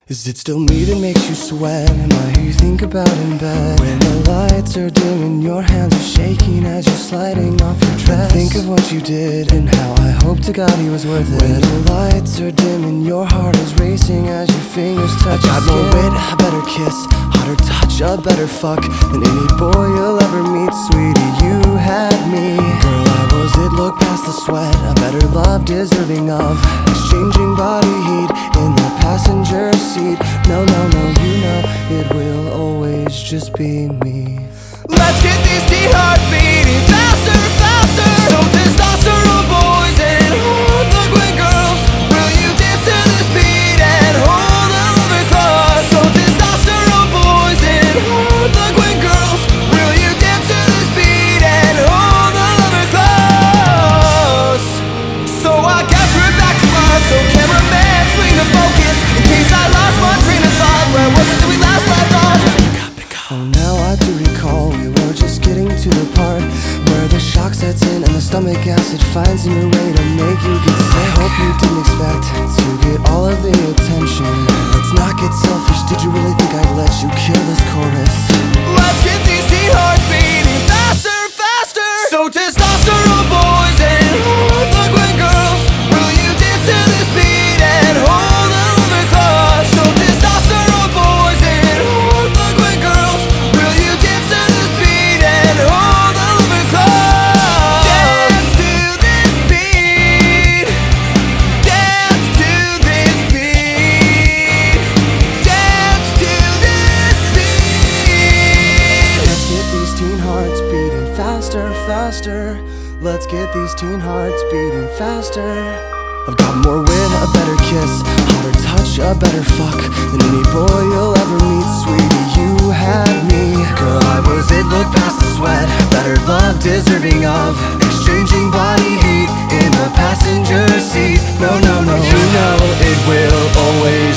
Is it still me that makes you sweat? Am I who you think about in bed? When the lights are dim and your hands are shaking as you're sliding off your dress, think of what you did and how I hope to God he was worth it. When the lights are dim and your heart is racing as your fingers touch your skin. I got more wit, a better kiss, hotter touch, a better fuck than any boy you'll ever meet. Sweetie, you had me. Girl, I was it, look past the sweat. A better love deserving of exchanging body heat in the passenger seat. No, no, no, you know it will always just be me. Let's get these teen hearts beating faster, faster. So testosterone boys and hard liquid girls, will you dance to this beat and hold a lover close? So testosterone boys and hard liquid girls, will you dance to this beat and hold a lover close? So I guess we're back to us. So cameraman, swing the focus in case I lost my train of thought. Where was it that we last left off? Oh, now I do recall we were just getting to the part where the shock sets in and the stomach acid finds a new way to make you get sick. I hope you didn't expect to get all of the attention. Let's not get selfish, did you really think I'd let you kill this chorus? Let's get these teen hearts beating faster, faster. So testosterone boys and hard liquid girls, will you dance to this beat and hold a lover close? So testosterone boys and hard liquid girls, will you dance to this beat and hold a lover close? Dance to this beat. Dance to this beat. Dance to this beat. Let's get these teen hearts beating faster, faster. Let's get these teen hearts beating faster. I've got more wit, a better kiss, hotter touch, a better fuck than any boy you'll ever meet. Sweetie, you had me. Girl, I was it, look past the sweat. Better love deserving of exchanging body heat in the passenger seat. No, no, no, you know it will always